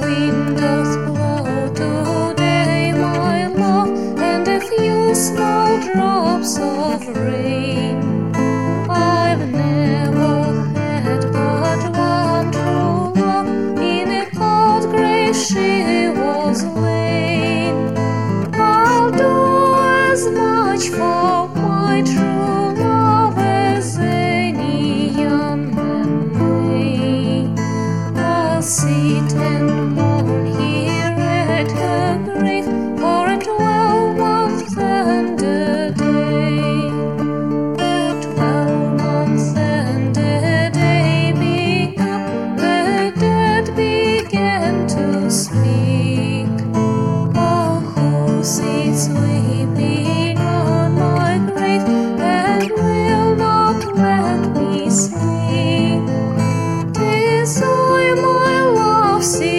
wind doth blow today, my love, and a few small drops of rain. I've never had but one true love, in a cold grave she was laid. I'll do as much for my true love as any young man may. I'll sit and mourn here at her grave for a 12-month and a day. The 12-month and a day begun, the dead began to speak. Oh, who sits weeping on my grave and will not let me sleep? 'Tis I, my love,